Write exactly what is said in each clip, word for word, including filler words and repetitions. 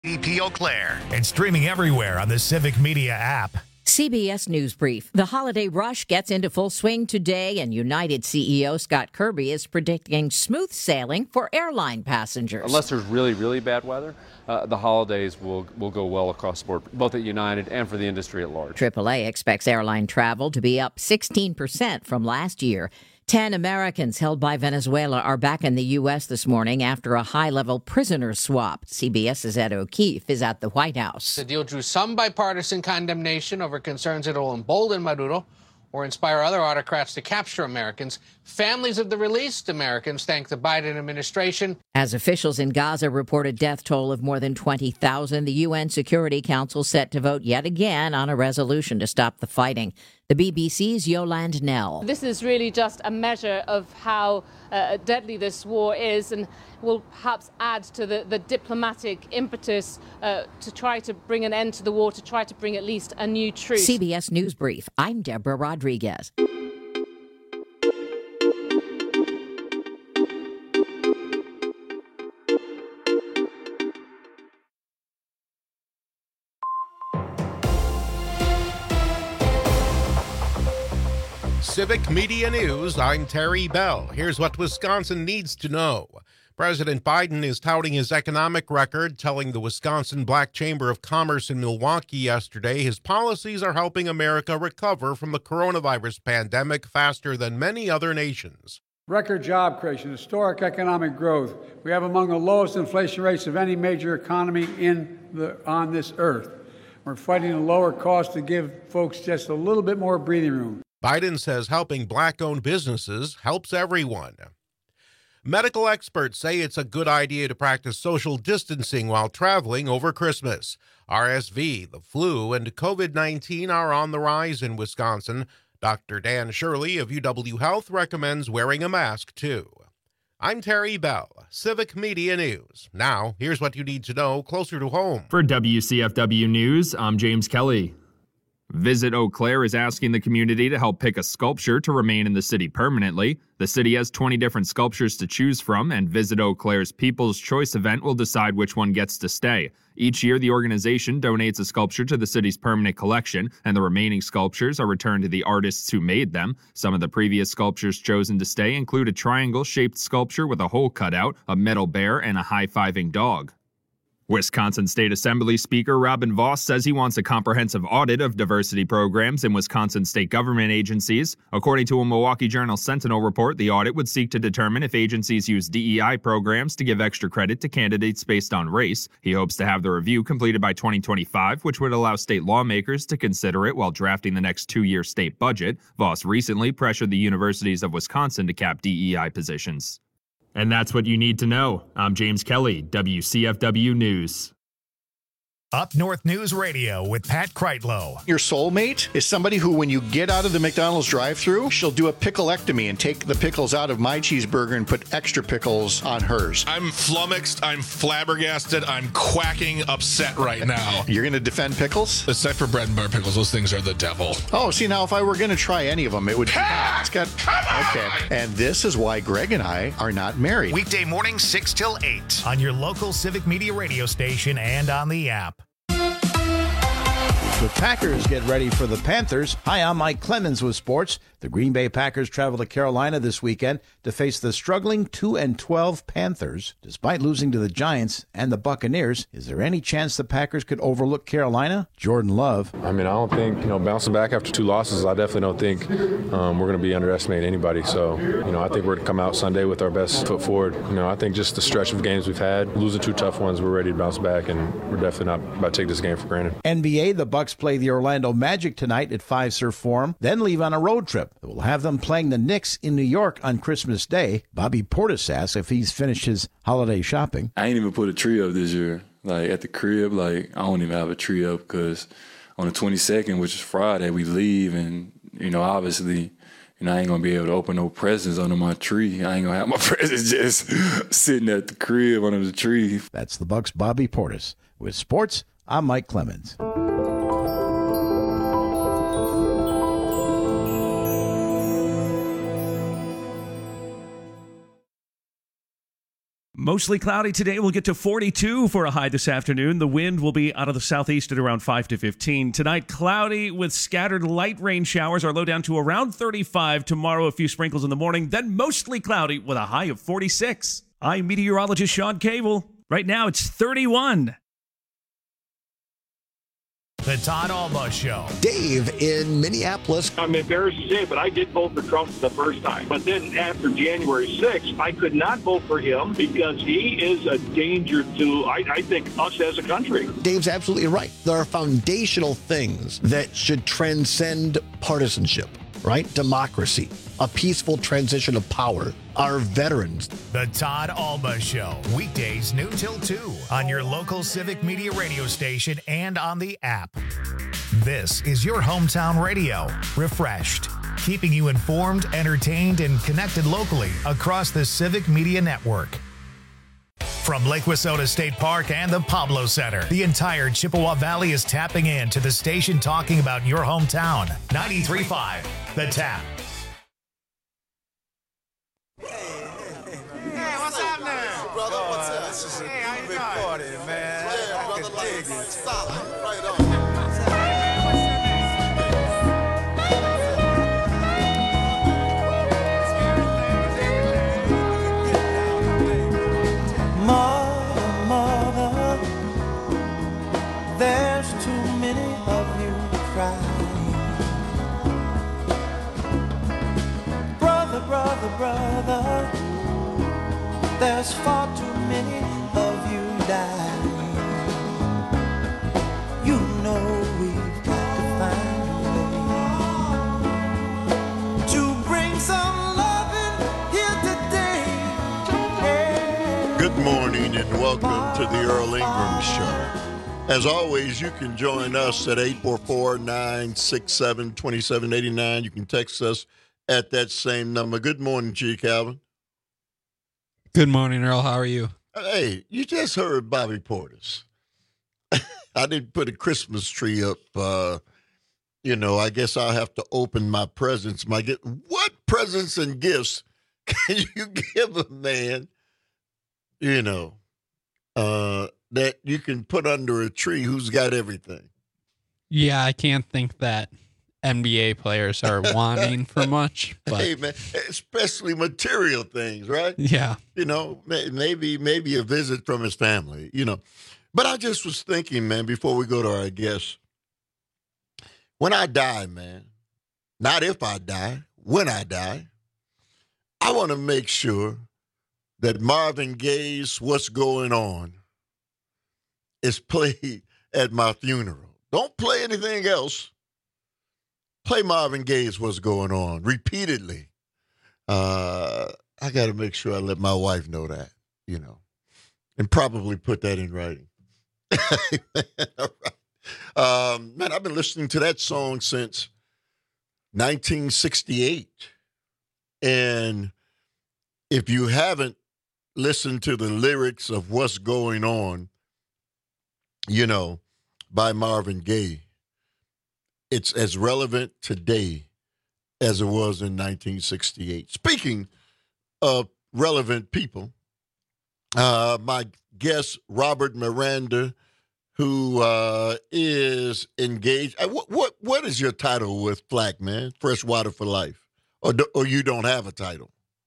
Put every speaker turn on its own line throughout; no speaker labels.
E P Eau Claire and streaming everywhere on the Civic Media app.
C B S News Brief. The holiday rush gets into full swing today, and United C E O Scott Kirby is predicting smooth sailing for airline passengers.
Unless there's really, really bad weather, uh, the holidays will, will go well across the board, both at United and for the industry at large.
triple A expects airline travel to be up sixteen percent from last year. Ten Americans held by Venezuela are back in the U S this morning after a high-level prisoner swap. CBS's Ed O'Keefe is at the White House.
The deal drew some bipartisan condemnation over concerns it will embolden Maduro or inspire other autocrats to capture Americans. Families of the released Americans thank the Biden administration.
As officials in Gaza reported death toll of more than twenty thousand, the U N Security Council set to vote yet again on a resolution to stop the fighting. The B B C's Yolande Knell.
This is really just a measure of how uh, deadly this war is, and will perhaps add to the, the diplomatic impetus uh, to try to bring an end to the war, to try to bring at least a new truce.
C B S News Brief. I'm Deborah Rodriguez.
Civic Media News, I'm Terry Bell. Here's what Wisconsin needs to know. President Biden is touting his economic record, telling the Wisconsin Black Chamber of Commerce in Milwaukee yesterday his policies are helping America recover from the coronavirus pandemic faster than many other nations.
Record job creation, historic economic growth. We have among the lowest inflation rates of any major economy in the, on this earth. We're fighting a lower cost to give folks just a little bit more breathing room.
Biden says helping black-owned businesses helps everyone. Medical experts say it's a good idea to practice social distancing while traveling over Christmas. R S V, the flu, and COVID nineteen are on the rise in Wisconsin. Doctor Dan Shirley of U W Health recommends wearing a mask, too. I'm Terry Bell, Civic Media News. Now, here's what you need to know closer to home.
For W C F W News, I'm James Kelly. Visit Eau Claire is asking the community to help pick a sculpture to remain in the city permanently. The city has twenty different sculptures to choose from, and Visit Eau Claire's People's Choice event will decide which one gets to stay. Each year, the organization donates a sculpture to the city's permanent collection, and the remaining sculptures are returned to the artists who made them. Some of the previous sculptures chosen to stay include a triangle-shaped sculpture with a hole cut out, a metal bear, and a high-fiving dog. Wisconsin State Assembly Speaker Robin Vos says he wants a comprehensive audit of diversity programs in Wisconsin state government agencies. According to a Milwaukee Journal Sentinel report, the audit would seek to determine if agencies use D E I programs to give extra credit to candidates based on race. He hopes to have the review completed by twenty twenty-five, which would allow state lawmakers to consider it while drafting the next two-year state budget. Vos recently pressured the universities of Wisconsin to cap D E I positions. And that's what you need to know. I'm James Kelly, W C F W News.
Up North News Radio with Pat Kreitlow.
Your soulmate is somebody who, when you get out of the McDonald's drive-thru, she'll do a picklectomy and take the pickles out of my cheeseburger and put extra pickles on hers.
I'm flummoxed. I'm flabbergasted. I'm quacking upset right now.
You're going to defend pickles?
Except for bread and butter pickles. Those things are the devil.
Oh, see, now if I were going to try any of them, it would be... It's got... Okay. And this is why Greg and I are not married.
Weekday mornings, six till eight on your local Civic Media radio station and on the app.
The Packers get ready for the Panthers. Hi, I'm Mike Clemens with sports. The Green Bay Packers travel to Carolina this weekend to face the struggling two and twelve Panthers. Despite losing to the Giants and the Buccaneers, is there any chance the Packers could overlook Carolina? Jordan Love.
I mean, I don't think, you know, bouncing back after two losses, I definitely don't think um, we're going to be underestimating anybody. So, you know, I think we're going to come out Sunday with our best foot forward. You know, I think just the stretch of games we've had, losing two tough ones, we're ready to bounce back, and we're definitely not about to take this game for granted.
N B A, the Bucks play the Orlando Magic tonight at Fiserv Forum, then leave on a road trip that will have them playing the Knicks in New York on Christmas Day. Bobby Portis asks if he's finished his holiday shopping.
I ain't even put a tree up this year. Like, at the crib, like, I don't even have a tree up because on the twenty-second, which is Friday, we leave, and, you know, obviously, you know, I ain't going to be able to open no presents under my tree. I ain't going to have my presents just sitting at the crib under the tree.
That's the Bucks' Bobby Portis. With sports, I'm Mike Clemens.
Mostly cloudy today. We'll get to forty-two for a high this afternoon. The wind will be out of the southeast at around five to fifteen. Tonight, cloudy with scattered light rain showers. Our low down to around thirty-five. Tomorrow, a few sprinkles in the morning. Then mostly cloudy with a high of forty-six. I'm meteorologist Sean Cable. Right now, it's thirty-one.
The Todd Almost Show.
Dave in Minneapolis.
I'm embarrassed to say it, but I did vote for Trump the first time. But then after January sixth, I could not vote for him because he is a danger to, I, I think, us as a country.
Dave's absolutely right. There are foundational things that should transcend partisanship, right? Democracy, a peaceful transition of power, our veterans.
The Todd Almost Show, weekdays noon till two on your local Civic Media radio station and on the app. This is your hometown radio, refreshed, keeping you informed, entertained, and connected locally across the Civic Media Network. From Lake Wissota State Park and the Pablo Center, the entire Chippewa Valley is tapping in to the station talking about your hometown. ninety-three point five, The Tap.
Hey, what's happening? Brother, what's up? This is a hey, big party, man. Yeah, I can dig it. Solid, right on.
Mother, mother, there's too many of you crying. Brother, brother, brother, there's far too many of you dying. You know we've got to find a way to bring some loving here today. Hey.
Good morning and welcome to the Earl Ingram Show. As always, you can join us at eight four four, nine six seven, two seven eight nine. You can text us at that same number. Good morning, G. Calvin.
Good morning, Earl. How are you?
Hey, you just heard Bobby Portis. I didn't put a Christmas tree up. Uh, you know, I guess I'll have to open my presents. My gift. What presents and gifts can you give a man, you know, uh, that you can put under a tree who's got everything?
Yeah, I can't think that N B A players are wanting for much. But
hey, man, especially material things, right?
Yeah.
You know, maybe maybe a visit from his family, you know. But I just was thinking, man, before we go to our guests, when I die, man, not if I die, when I die, I want to make sure that Marvin Gaye's What's Going On is played at my funeral. Don't play anything else. Play Marvin Gaye's What's Going On repeatedly. Uh, I got to make sure I let my wife know that, you know, and probably put that in writing. All right. Um, man, I've been listening to that song since nineteen sixty-eight. And if you haven't listened to the lyrics of What's Going On, you know, by Marvin Gaye, it's as relevant today as it was in nineteen sixty-eight. Speaking of relevant people, uh, my guest, Robert Miranda, who uh, is engaged. Uh, what, what what is your title with Flack, man? Freshwater for Life. Or, do, or you don't have a title?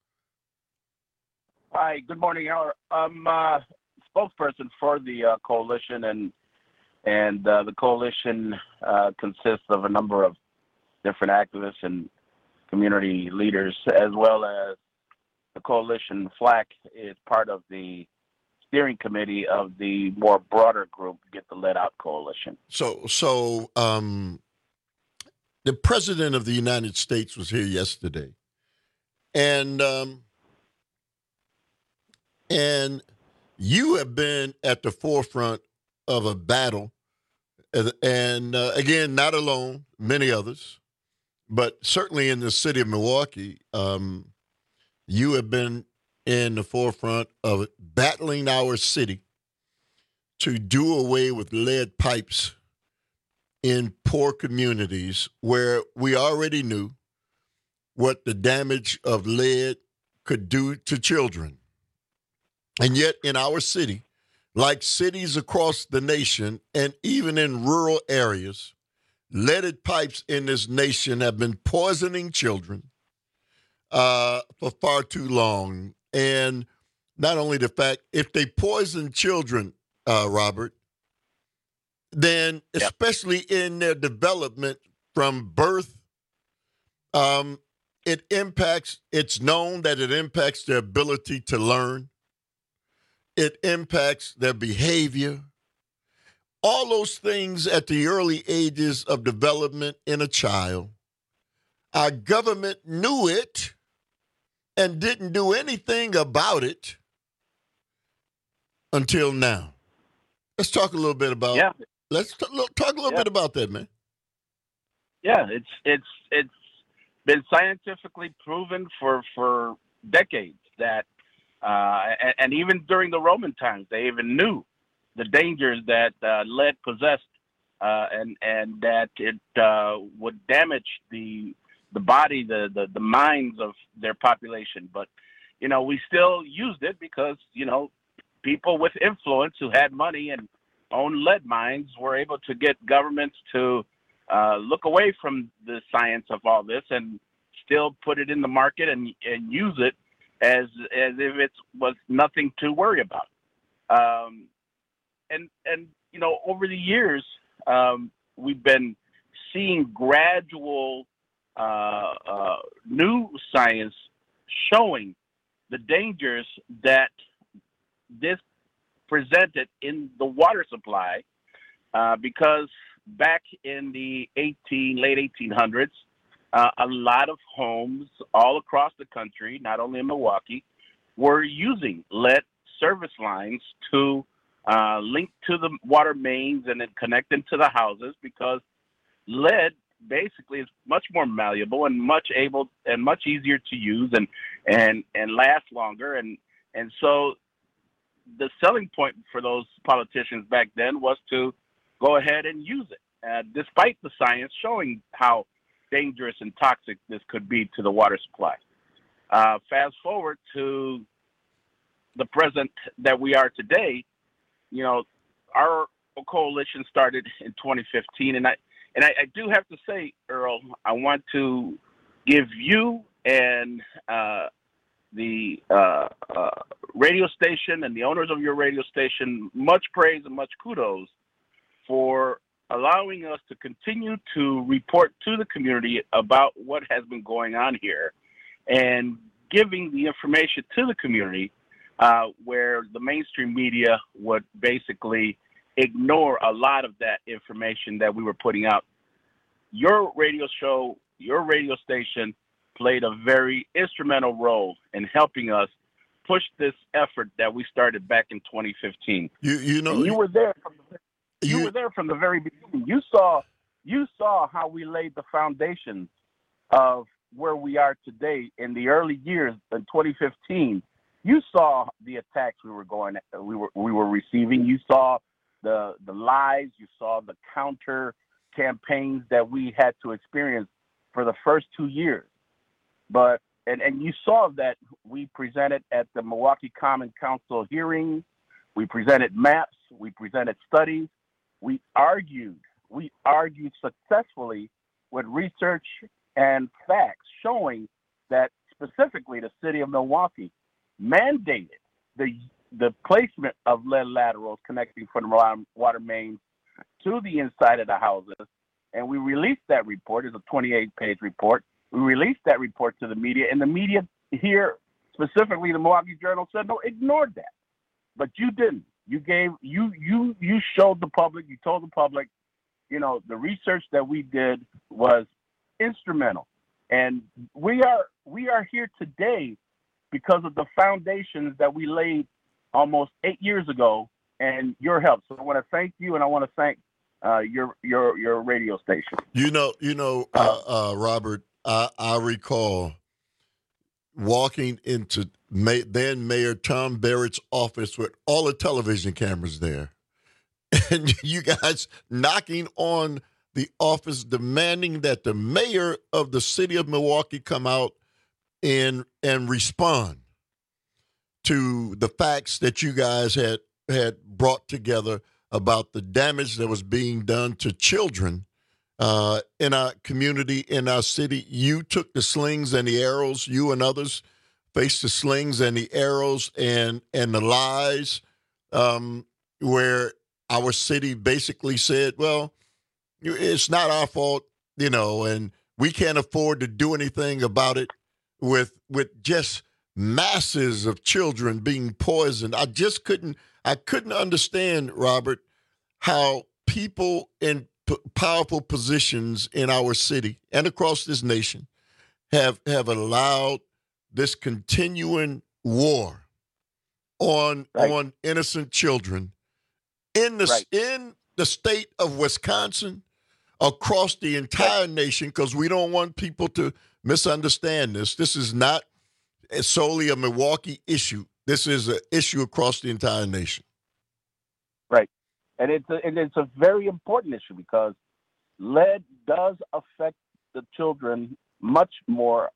Hi, good morning. I'm uh, spokesperson for the uh, coalition, and and uh, the coalition uh, consists of a number of different activists and community leaders, as well as the coalition. Flack is part of the steering committee of the more broader group, Get the Lead Out Coalition.
So, so um, the President of the United States was here yesterday, and um, and you have been at the forefront of a battle, and uh, again, not alone, many others, but certainly in the city of Milwaukee, um, you have been in the forefront of battling our city to do away with lead pipes in poor communities where we already knew what the damage of lead could do to children. And yet in our city, like cities across the nation and even in rural areas, leaded pipes in this nation have been poisoning children uh, for far too long. And not only the fact, if they poison children, uh, Robert, then especially in their development from birth, um, it impacts, it's known that it impacts their ability to learn. It impacts their behavior. All those things at the early ages of development in a child. Our government knew it and didn't do anything about it until now. Let's talk a little bit about.
Yeah.
Let's t- talk a little
Yeah.
bit about that, man.
Yeah, it's it's it's been scientifically proven for for decades that, uh, and, and even during the Roman times, they even knew the dangers that uh, lead possessed, uh, and and that it uh, would damage the the body, the, the the minds of their population. But you know, we still used it because you know people with influence who had money and owned lead mines were able to get governments to uh, look away from the science of all this and still put it in the market and and use it as as if it was nothing to worry about. Um, and and you know, over the years, um, we've been seeing gradual uh, uh, new science showing the dangers that this presented in the water supply, uh, because back in the eighteen late eighteen hundreds, uh, a lot of homes all across the country, not only in Milwaukee, were using lead service lines to uh, link to the water mains and then connect them to the houses, because lead basically is much more malleable and much able and much easier to use and and and last longer. And and so the selling point for those politicians back then was to go ahead and use it, uh, despite the science showing how dangerous and toxic this could be to the water supply. Uh, fast forward to the present that we are today, you know, our coalition started in twenty fifteen, and I and I, I do have to say, Earl, I want to give you and uh, the uh, uh, radio station and the owners of your radio station much praise and much kudos for allowing us to continue to report to the community about what has been going on here and giving the information to the community, uh, where the mainstream media would basically ignore a lot of that information that we were putting out. Your radio show, your radio station played a very instrumental role in helping us push this effort that we started back in twenty fifteen.
You you know
and you were there from the, you,
you
were there from the very beginning. You saw you saw how we laid the foundations of where we are today in the early years in twenty fifteen. You saw the attacks we were going we were we were receiving. You saw the the lies. You saw the counter campaigns that we had to experience for the first two years. But and, and you saw that we presented at the Milwaukee Common Council hearings, we presented maps, we presented studies, we argued, we argued successfully with research and facts showing that specifically the city of Milwaukee mandated the the placement of lead laterals connecting from the water mains to the inside of the houses. And we released that report. It's a twenty-eight page report. We released that report to the media, and the media here, specifically the Milwaukee Journal, said, no, ignored that. But you didn't. You gave, you, you, you showed the public, you told the public, you know, the research that we did was instrumental. And we are, we are here today because of the foundations that we laid almost eight years ago and your help. So I want to thank you, and I want to thank uh, your, your, your radio station.
You know, you know, uh, uh, Robert, I, I recall walking into May, then Mayor Tom Barrett's office with all the television cameras there, and you guys knocking on the office demanding that the mayor of the city of Milwaukee come out and and respond. to the facts that you guys had had brought together about the damage that was being done to children uh, in our community, in our city. You took the slings and the arrows, you and others faced the slings and the arrows and, and the lies, um, where our city basically said, well, it's not our fault, you know, and we can't afford to do anything about it with with just masses of children being poisoned. I just couldn't, I couldn't understand, Robert, how people in p- powerful positions in our city and across this nation have have allowed this continuing war on
Right.
on innocent children in the
Right.
in the state of Wisconsin, across the entire nation, because we don't want people to misunderstand this. This is not solely a Milwaukee issue. This is an issue across the entire nation.
Right. And it's a, and it's a very important issue because lead does affect the children much more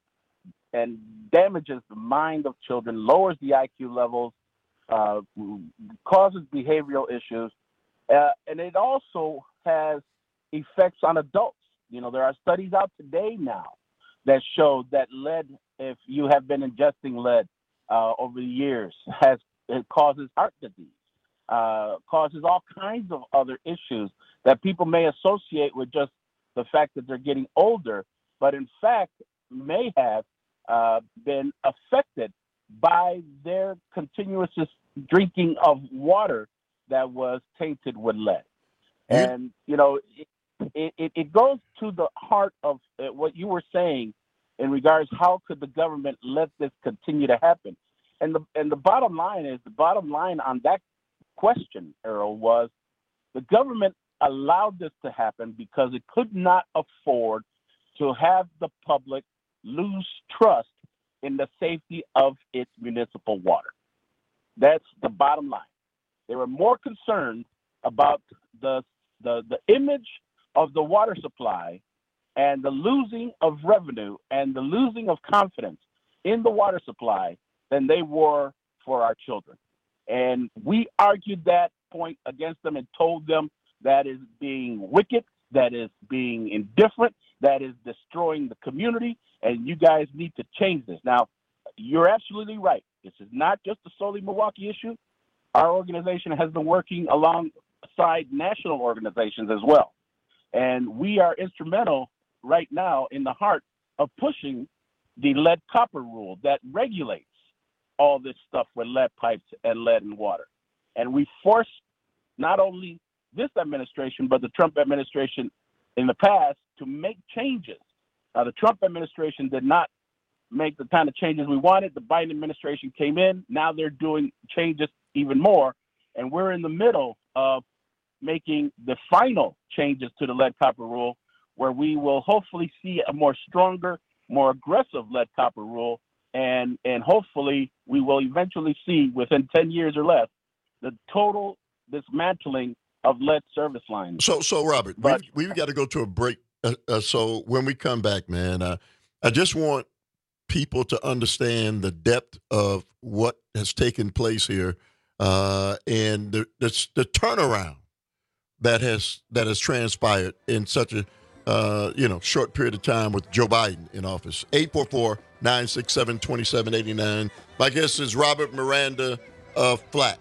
and damages the mind of children, lowers the I Q levels, uh, causes behavioral issues, uh, and it also has effects on adults. You know, there are studies out today now that show that lead, if you have been ingesting lead uh, over the years, has it causes heart disease, uh, causes all kinds of other issues that people may associate with just the fact that they're getting older, but in fact may have uh, been affected by their continuous drinking of water that was tainted with lead. And, you know, it, it, it goes to the heart of uh, what you were saying in regards how could the government let this continue to happen? And the and the bottom line is, the bottom line on that question, Errol, was the government allowed this to happen because it could not afford to have the public lose trust in the safety of its municipal water. That's the bottom line. They were more concerned about the the, the image of the water supply and the losing of revenue and the losing of confidence in the water supply than they were for our children. And we argued that point against them and told them that is being wicked, that is being indifferent, that is destroying the community, and you guys need to change this. Now, you're absolutely right. This is not just a solely Milwaukee issue. Our organization has been working alongside national organizations as well. And we are instrumental right now in the heart of pushing the lead copper rule that regulates all this stuff with lead pipes and lead and water. And we forced not only this administration, but the Trump administration in the past to make changes. Now, the Trump administration did not make the kind of changes we wanted. The Biden administration came in. Now they're doing changes even more. And we're in the middle of making the final changes to the lead copper rule, where we will hopefully see a more stronger, more aggressive lead copper rule. And, and hopefully we will eventually see within ten years or less the total dismantling of lead service lines.
So, so Robert, but, we've, we've got to go to a break. Uh, uh, so when we come back, man, uh, I just want people to understand the depth of what has taken place here uh, and the, the the turnaround that has that has transpired in such a uh, you know short period of time with Joe Biden in office. eight four four, nine six seven, two seven eight nine. My guest is Robert Miranda of Flack.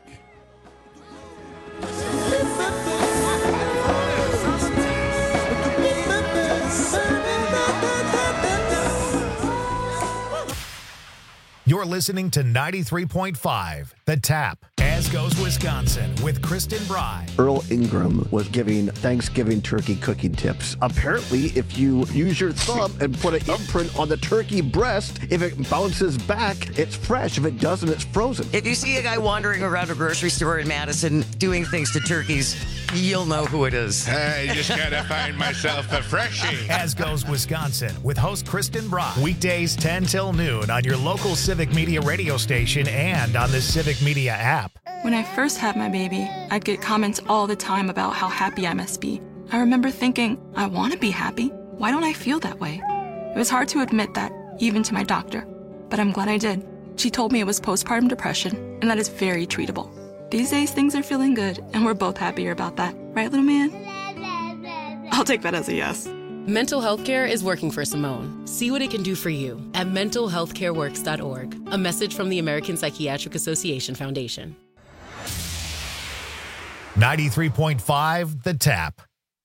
You're listening to ninety-three point five, The Tap. As goes Wisconsin with Kristen Bry.
Earl Ingram was giving Thanksgiving turkey cooking tips. Apparently, if you use your thumb and put an imprint on the turkey breast, if it bounces back, it's fresh. If it doesn't, it's frozen.
If you see a guy wandering around a grocery store in Madison doing things to turkeys, you'll know who it is.
I just gotta find myself a freshie.
As goes Wisconsin with host Kristen Bry. Weekdays ten till noon on your local Civic Media radio station and on the Civic Media app.
When I first had my baby, I'd get comments all the time about how happy I must be. I remember thinking, I want to be happy. Why don't I feel that way? It was hard to admit that, even to my doctor, but I'm glad I did. She told me it was postpartum depression, and that is very treatable. These days, things are feeling good, and we're both happier about that. Right, little man? I'll take that as a yes.
Mental health care is working for Simone. See what it can do for you at mental health care works dot org. A message from the American Psychiatric Association Foundation.
ninety-three point five The Tap.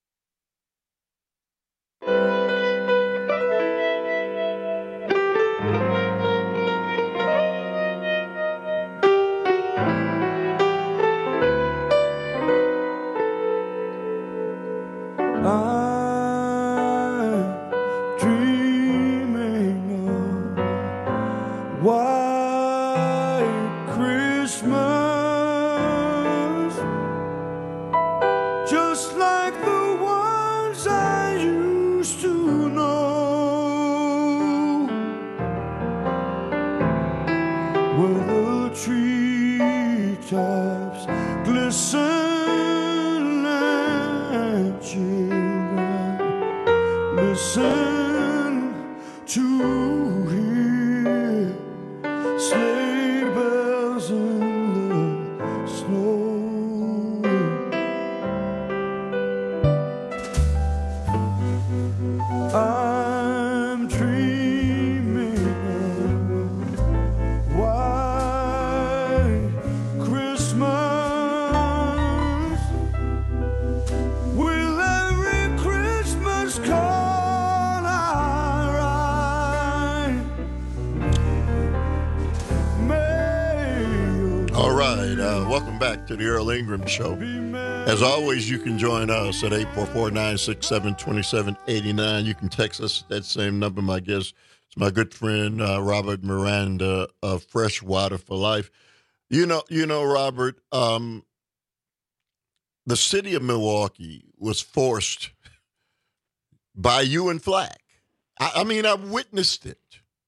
To the Earl Ingram Show. As always, you can join us at eight four four, nine six seven, two seven eight nine. You can text us at that same number. My guest is my good friend, uh, Robert Miranda of Fresh Water for Life. You know, you know, Robert, um, the city of Milwaukee was forced by you and Flack. I, I mean, I've witnessed it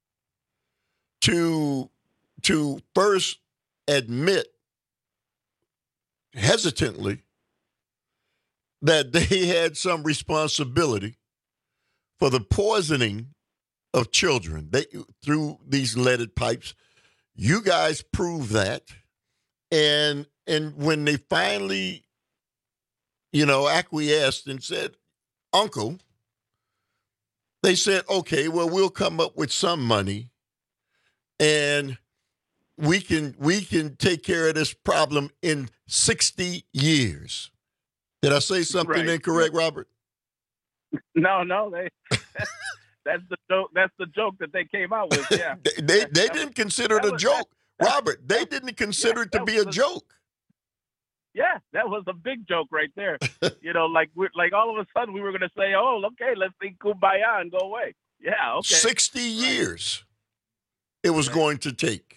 to, to first admit hesitantly that they had some responsibility for the poisoning of children they, through these leaded pipes. You guys proved that. And and when they finally, you know, acquiesced and said, Uncle, they said, okay, well, we'll come up with some money and we can we can take care of this problem in sixty years. Did I say something right. incorrect, Robert?
No, no, they that's the joke. That's the joke that they came out with. Yeah,
they they, they didn't consider it a joke, that, Robert. They didn't consider yeah, it to be a, a joke.
Yeah, that was a big joke right there. You know, like we're like all of a sudden we were going to say, "Oh, okay, let's sing Kumbaya and go away." Yeah, okay.
Sixty years it was right. going to take.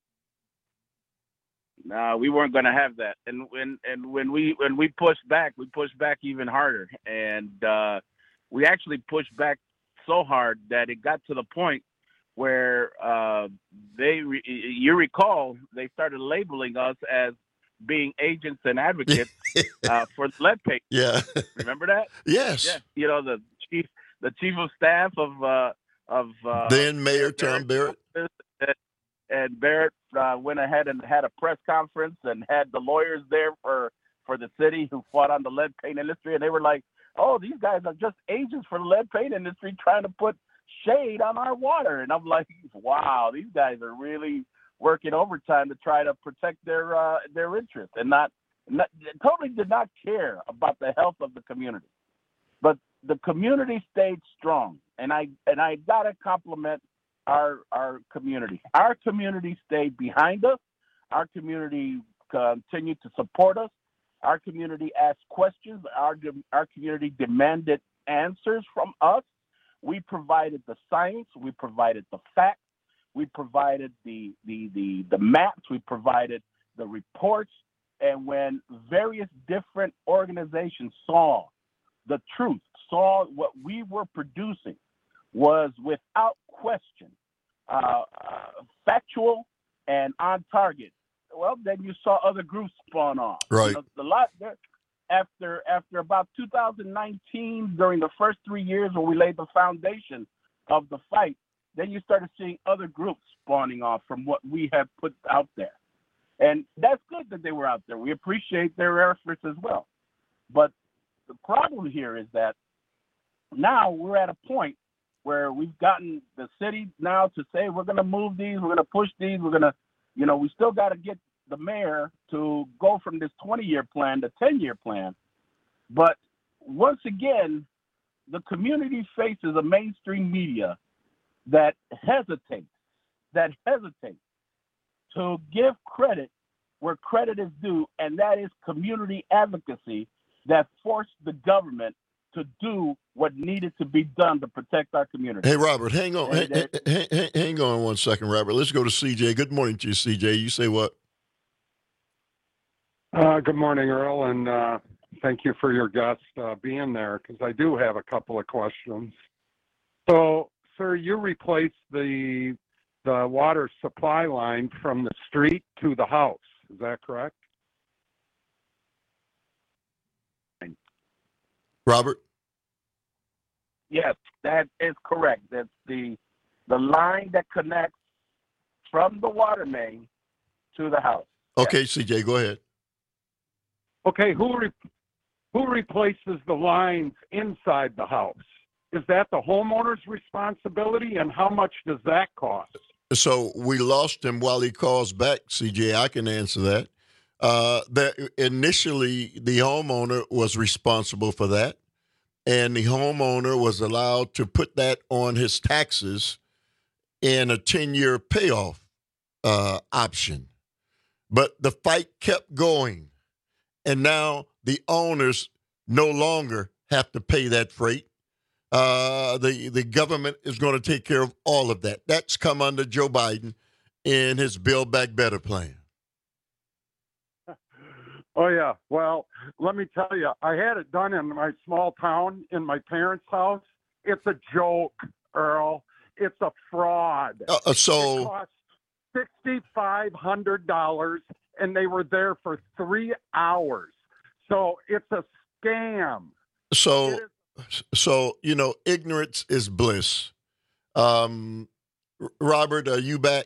No, we weren't going to have that, and when and when we when we pushed back, we pushed back even harder, and uh, we actually pushed back so hard that it got to the point where uh, they, re- you recall, they started labeling us as being agents and advocates uh, for lead paint.
Yeah,
remember that?
Yes.
Yeah, you know the chief, the chief of staff of uh, of uh,
then Mayor Tom Barrett.
And Barrett uh, went ahead and had a press conference and had the lawyers there for, for the city who fought on the lead paint industry. And they were like, oh, these guys are just agents for the lead paint industry trying to put shade on our water. And I'm like, wow, these guys are really working overtime to try to protect their uh, their interests and not, not totally did not care about the health of the community. But the community stayed strong. And I and I got to compliment Our our community. Our community stayed behind us. Our community continued to support us. Our community asked questions. Our our community demanded answers from us. We provided the science. We provided the facts. We provided the the the, the maps. We provided the reports. And when various different organizations saw the truth, saw what we were producing, was without question uh, uh, factual and on target. Well, then you saw other groups spawn off.
Right.
You know, the lot there, after after about two thousand nineteen, during the first three years when we laid the foundation of the fight, then you started seeing other groups spawning off from what we have put out there. And that's good that they were out there. We appreciate their efforts as well. But the problem here is that now we're at a point where we've gotten the city now to say we're going to move these, we're going to push these, we're going to, you know, we still got to get the mayor to go from this twenty-year plan to ten-year plan. But once again, the community faces a mainstream media that hesitates, that hesitates to give credit where credit is due, and that is community advocacy that forced the government to do what needed to be done to protect our community.
Hey, Robert, hang on.
And
Hang,
that-
hang, hang, hang on one second, Robert. Let's go to C J. Good morning to you, C J. You say what?
Uh, good morning, Earl, and uh, thank you for your guest uh, being there, because I do have a couple of questions. So, sir, you replaced the the water supply line from the street to the house. Is that correct?
Robert?
Yes, that is correct. That's the the line that connects from the water main to the house.
Okay, C J, go ahead.
Okay, who re- who replaces the lines inside the house? Is that the homeowner's responsibility, and how much does that cost?
So we lost him while he calls back, C J. I can answer that. Uh, that initially, the homeowner was responsible for that, and the homeowner was allowed to put that on his taxes in a ten-year payoff uh, option. But the fight kept going, and now the owners no longer have to pay that freight. Uh, the, the government is going to take care of all of that. That's come under Joe Biden in his Build Back Better plan.
Oh, yeah. Well, let me tell you, I had it done in my small town in my parents' house. It's a joke, Earl. It's a fraud.
Uh, so
it cost six thousand five hundred dollars, and they were there for three hours. So it's a scam.
So, so you know, ignorance is bliss. Um, Robert, are you back?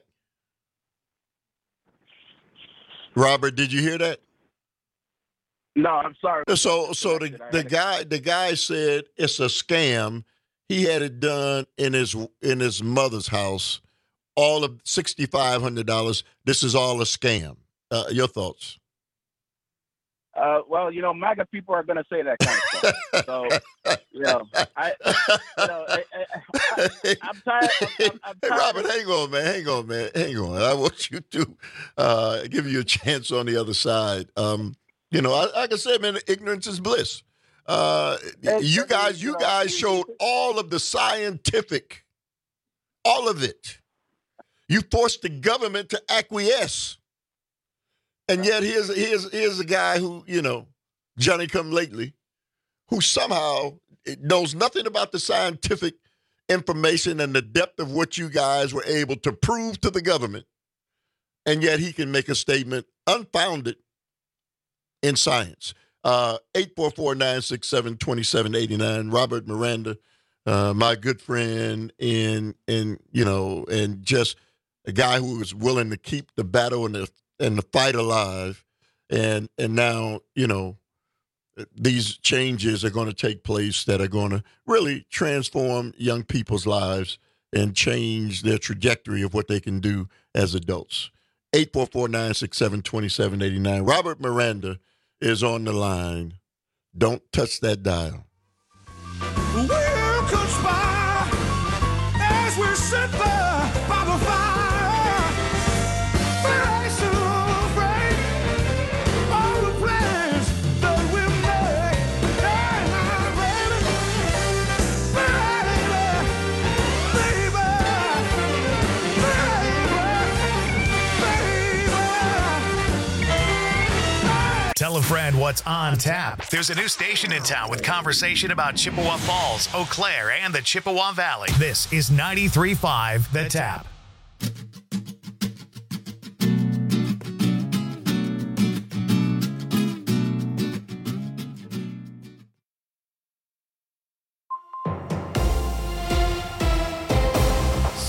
Robert, did you hear that?
No, I'm sorry.
So, so the, the guy, the guy said it's a scam. He had it done in his in his mother's house. All of sixty five hundred dollars. This is all a scam. Uh, your thoughts?
Uh, well, you know, MAGA people are going to say that kind of stuff. So, you know, I, you know, I, I, I, I'm tired. I'm, I'm
Hey,
tired.
Robert, hang on, man. Hang on, man. Hang on. I want you to uh, give you a chance on the other side. Um, you know, I, like I said, man, ignorance is bliss. Uh, you guys, you guys showed all of the scientific, all of it. You forced the government to acquiesce. And yet here's, here's, here's a guy who, you know, Johnny come lately, who somehow knows nothing about the scientific information and the depth of what you guys were able to prove to the government. And yet he can make a statement unfounded in science. Uh, eight four four, nine six seven, two seven eight nine. Robert Miranda, uh, my good friend, and, and, you know, and just a guy who was willing to keep the battle and the and the fight alive, and and now, you know, these changes are going to take place that are going to really transform young people's lives and change their trajectory of what they can do as adults. eight four four, nine six seven, two seven eight nine. Robert Miranda is on the line. Don't touch that dial.
Well, Coach Spy, as we're set by, by the fire.
Tell a friend what's on tap. There's a new station in town with conversation about Chippewa Falls, Eau Claire, and the Chippewa Valley. This is ninety-three point five The Tap.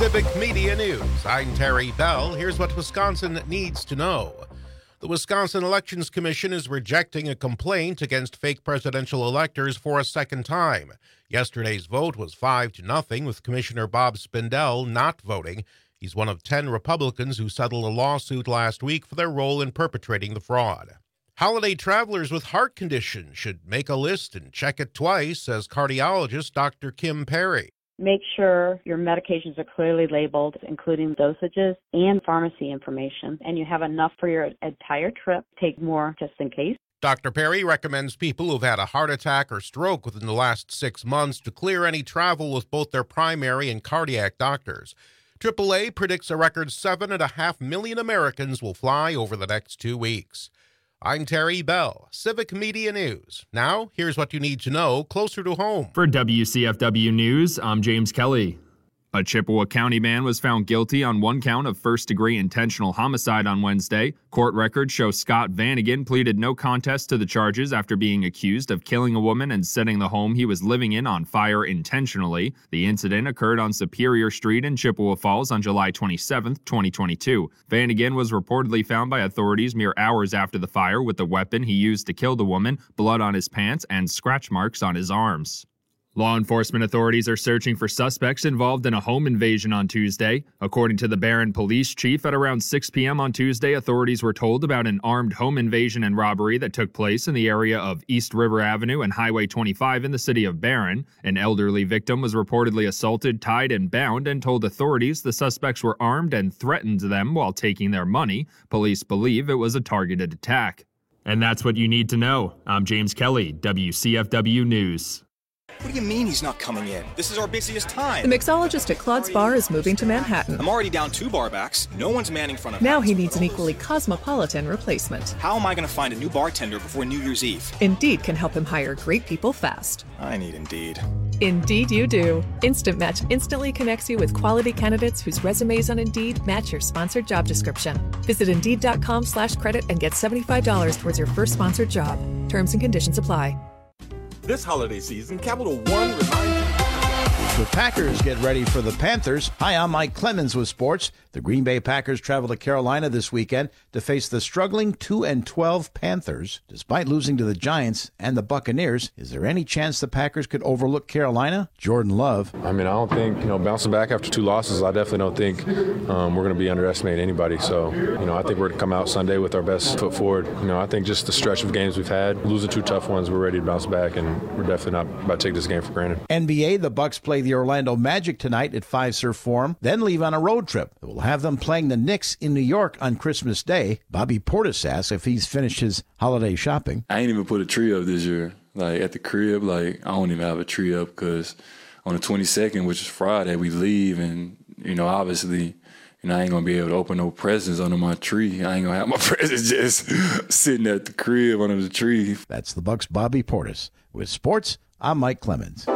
Civic Media News. I'm Terry Bell. Here's what Wisconsin needs to know. The Wisconsin Elections Commission is rejecting a complaint against fake presidential electors for a second time. Yesterday's vote was five to nothing, with Commissioner Bob Spindell not voting. He's one of ten Republicans who settled a lawsuit last week for their role in perpetrating the fraud. Holiday travelers with heart conditions should make a list and check it twice, says cardiologist Doctor Kim Perry.
Make sure your medications are clearly labeled, including dosages and pharmacy information, and you have enough for your entire trip. Take more just in case.
Doctor Perry recommends people who've had a heart attack or stroke within the last six months to clear any travel with both their primary and cardiac doctors. triple A predicts a record seven and a half million Americans will fly over the next two weeks. I'm Terry Bell, Civic Media News. Now, here's what you need to know closer to home.
For W C F W News, I'm James Kelly. A Chippewa County man was found guilty on one count of first-degree intentional homicide on Wednesday. Court records show Scott Vanagan pleaded no contest to the charges after being accused of killing a woman and setting the home he was living in on fire intentionally. The incident occurred on Superior Street in Chippewa Falls on July twenty-seventh, twenty twenty-two. Vanagan was reportedly found by authorities mere hours after the fire with the weapon he used to kill the woman, blood on his pants, and scratch marks on his arms. Law enforcement authorities are searching for suspects involved in a home invasion on Tuesday. According to the Barron police chief, at around six p.m. on Tuesday, authorities were told about an armed home invasion and robbery that took place in the area of East River Avenue and Highway twenty-five in the city of Barron. An elderly victim was reportedly assaulted, tied, and bound, and told authorities the suspects were armed and threatened them while taking their money. Police believe it was a targeted attack. And that's what you need to know. I'm James Kelly, W C F W News.
What do you mean he's not coming in? This is our busiest time.
The mixologist at Claude's Bar is moving to Manhattan.
I'm already down two bar backs. No one's manning front of
Now
house.
he needs an equally cosmopolitan replacement.
How am I going to find a new bartender before New Year's Eve?
Indeed can help him hire great people fast.
I need Indeed.
Indeed you do. Instant Match instantly connects you with quality candidates whose resumes on Indeed match your sponsored job description. Visit Indeed.com slash credit and get seventy-five dollars towards your first sponsored job. Terms and conditions apply.
This holiday season, Capital One reminds you.
The Packers get ready for the Panthers. Hi, I'm Mike Clemens with sports. The Green Bay Packers travel to Carolina this weekend to face the struggling two and twelve Panthers. Despite losing to the Giants and the Buccaneers, is there any chance the Packers could overlook Carolina? Jordan Love.
I mean, I don't think, you know, bouncing back after two losses, I definitely don't think um, we're going to be underestimating anybody. So, you know, I think we're going to come out Sunday with our best foot forward. You know, I think just the stretch of games we've had, losing two tough ones, we're ready to bounce back, and we're definitely not about to take this game for granted.
N B A, the Bucks play the Orlando Magic tonight at Fiserv Forum, then leave on a road trip. It will have them playing the Knicks in New York on Christmas Day. Bobby Portis asks if he's finished his holiday shopping.
I ain't even put a tree up this year. Like, at the crib, like, I don't even have a tree up because on the twenty-second, which is Friday, we leave, and, you know, obviously, you know, I ain't going to be able to open no presents under my tree. I ain't going to have my presents just sitting at the crib under the tree.
That's the Bucks' Bobby Portis. With sports, I'm Mike Clemens.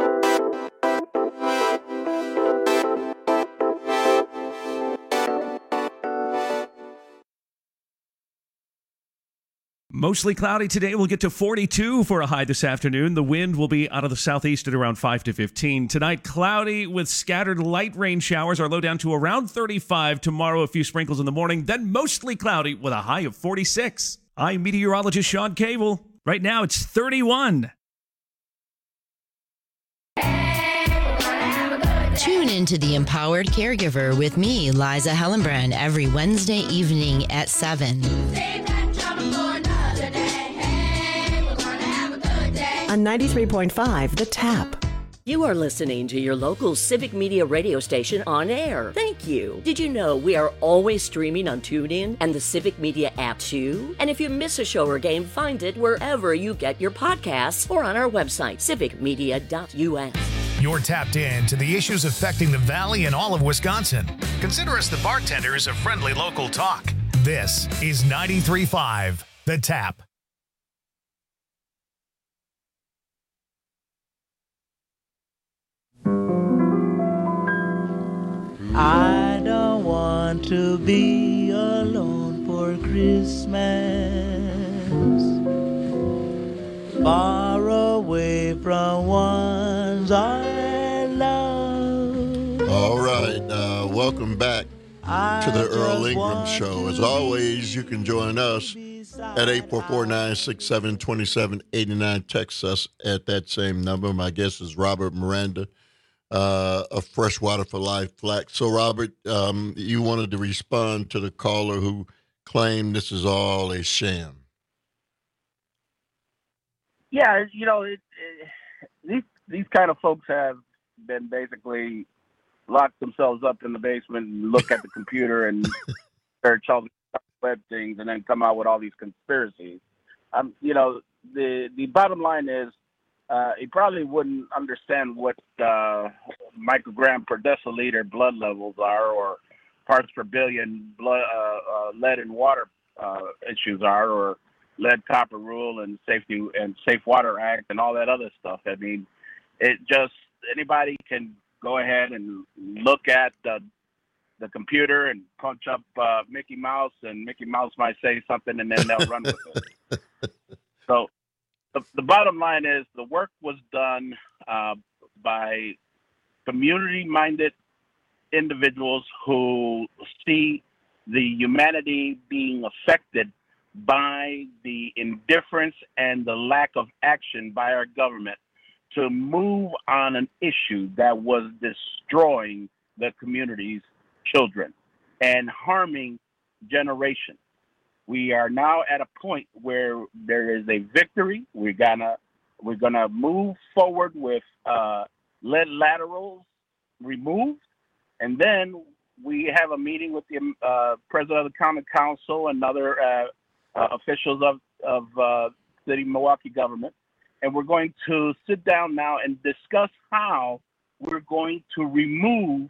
Mostly cloudy today. We'll get to forty-two for a high this afternoon. The wind will be out of the southeast at around five to fifteen. Tonight, cloudy with scattered light rain showers. Our low down to around thirty-five. Tomorrow, a few sprinkles in the morning. Then mostly cloudy with a high of forty-six. I'm meteorologist Sean Cable. Right now, it's thirty-one.
Tune into The Empowered Caregiver with me, Liza Hellenbrand, every Wednesday evening at seven.
On ninety-three point five, The Tap.
You are listening to your local Civic Media radio station on air. Thank you. Did you know we are always streaming on TuneIn and the Civic Media app too? And if you miss a show or game, find it wherever you get your podcasts or on our website, civic media dot u s.
You're tapped in to the issues affecting the Valley and all of Wisconsin. Consider us the bartenders of friendly local talk. This is ninety-three point five, The Tap.
I don't want to be alone for Christmas, far away from ones I love.
All right. Uh, welcome back to the Earl Ingram Show. As always, you can join us at eight four four, nine six seven, two seven eight nine. Text us at that same number. My guest is Robert Miranda uh, of Freshwater for Life Flax. So, Robert, um, you wanted to respond to the caller who claimed this is all a sham.
Yeah, you know, it, it, these these kind of folks have been basically locked themselves up in the basement and look at the computer and search all the web things and then come out with all these conspiracies. Um, you know, the the bottom line is uh, he probably wouldn't understand what uh, microgram per deciliter blood levels are or parts per billion blood, uh, uh, lead and water uh, issues are, or lead copper rule and safety and Safe Water Act and all that other stuff. I mean, it just, anybody can go ahead and look at the the computer and punch up uh, Mickey Mouse, and Mickey Mouse might say something and then they'll run with it. So the, the bottom line is the work was done uh, by community-minded individuals who see the humanity being affected by the indifference and the lack of action by our government to move on an issue that was destroying the community's children and harming generations. We are now at a point where there is a victory. We're gonna we're gonna move forward with uh, lead laterals removed, and then we have a meeting with the uh, president of the Common Council and other uh, uh, officials of of uh, city Milwaukee government. And we're going to sit down now and discuss how we're going to remove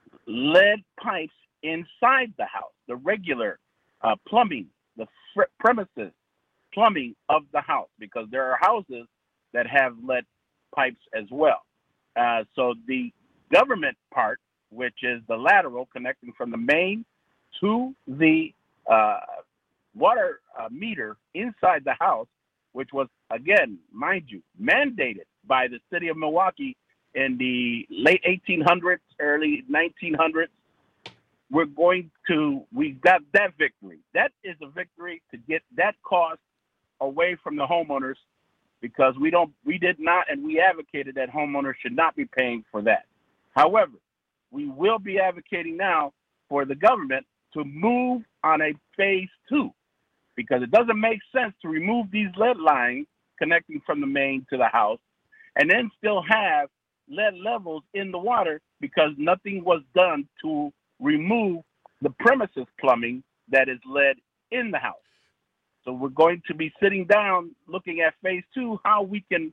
lead pipes inside the house, the regular uh, plumbing, the fr- premises plumbing of the house, because there are houses that have lead pipes as well. Uh, so the government part, which is the lateral connecting from the main to the uh, water uh, meter inside the house, which was, again, mind you, mandated by the city of Milwaukee in the late eighteen hundreds, early nineteen hundreds. We're going to, we got that victory. That is a victory to get that cost away from the homeowners, because we don't, we did not, and we advocated that homeowners should not be paying for that. However, we will be advocating now for the government to move on a phase two, because it doesn't make sense to remove these lead lines connecting from the main to the house and then still have lead levels in the water because nothing was done to remove the premises plumbing that is lead in the house. So we're going to be sitting down looking at phase two, how we can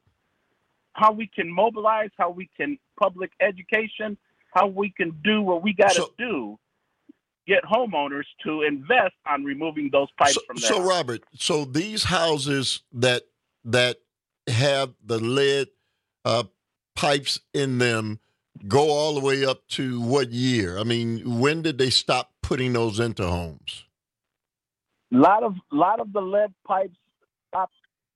how we can mobilize, how we can public education, how we can do what we got to so, do, get homeowners to invest on removing those pipes
so,
from their
So,
house.
Robert, so these houses that that have the lead uh, pipes in them go all the way up to what year? I mean, when did they stop putting those into homes?
A lot of lot of the lead pipes stopped.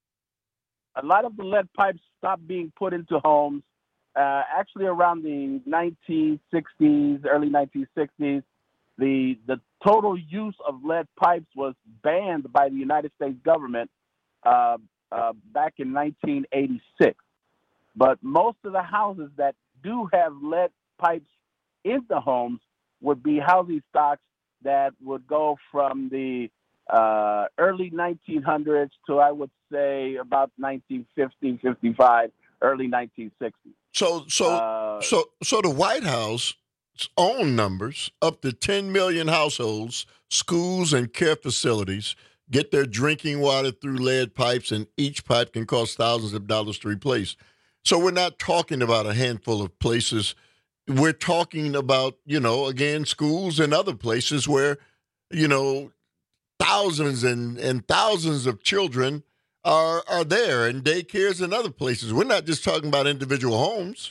A lot of the lead pipes stopped being put into homes. Uh, actually, around the nineteen sixties, early nineteen sixties, the the total use of lead pipes was banned by the United States government uh, uh, back in nineteen eighty-six. But most of the houses that do have lead pipes in the homes would be housing stocks that would go from the uh, early nineteen hundreds to, I would say, about nineteen fifty, fifty-five, early nineteen sixties.
So, so,
Uh,
so, so the White House own numbers, up to ten million households, schools, and care facilities get their drinking water through lead pipes, and each pipe can cost thousands of dollars to replace. So we're not talking about a handful of places. We're talking about, you know, again, schools and other places where, you know, thousands and, and thousands of children are are there, and daycares and other places. We're not just talking about individual homes.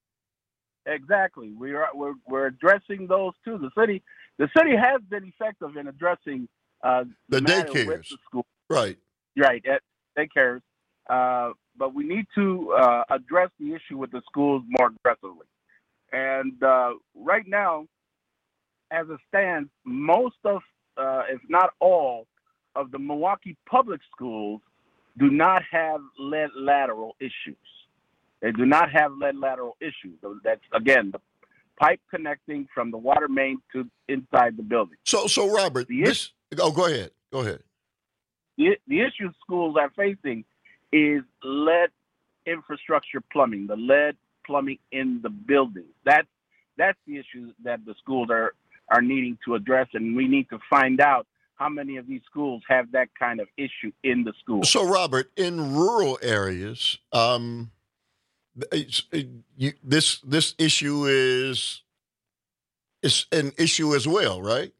Exactly. We are we're, we're addressing those too. The city the city has been effective in addressing uh,
The
the, matter with
daycares.
the school.
Right.
Right, at daycares. Uh, but we need to uh, address the issue with the schools more aggressively. And uh, right now, as it stands, most of, uh, if not all, of the Milwaukee public schools do not have lead lateral issues. They do not have lead lateral issues. So that's, again, the pipe connecting from the water main to inside the building.
So, so Robert,
the
this. Oh, go ahead. Go ahead.
The, the issue schools are facing is lead infrastructure plumbing, the lead plumbing in the building. That's that's the issue that the schools are are needing to address, and we need to find out how many of these schools have that kind of issue in the school.
So, Robert, in rural areas, um, it's, it, you, this this issue is is an issue as well, right?